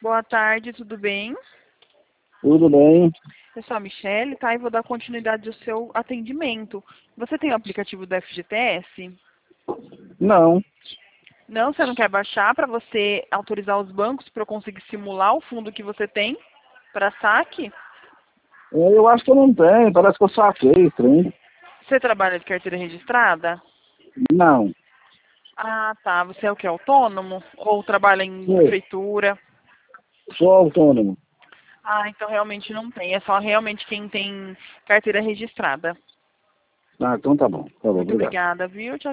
Boa tarde, tudo bem? Tudo bem? Eu sou a Michelle, tá? E vou dar continuidade ao seu atendimento. Você tem o aplicativo do FGTS? Não. Não, você não quer baixar para você autorizar os bancos para eu conseguir simular o fundo que você tem para saque? Eu acho que eu não tenho, parece que eu saquei, trem. Você trabalha de carteira registrada? Não. Ah, tá. Você é o que? Autônomo? Ou trabalha em Sou, prefeitura? sou autônomo. Ah, então realmente não tem. É só realmente quem tem carteira registrada. Ah, então tá bom, Muito obrigado. obrigada, viu? Tchau.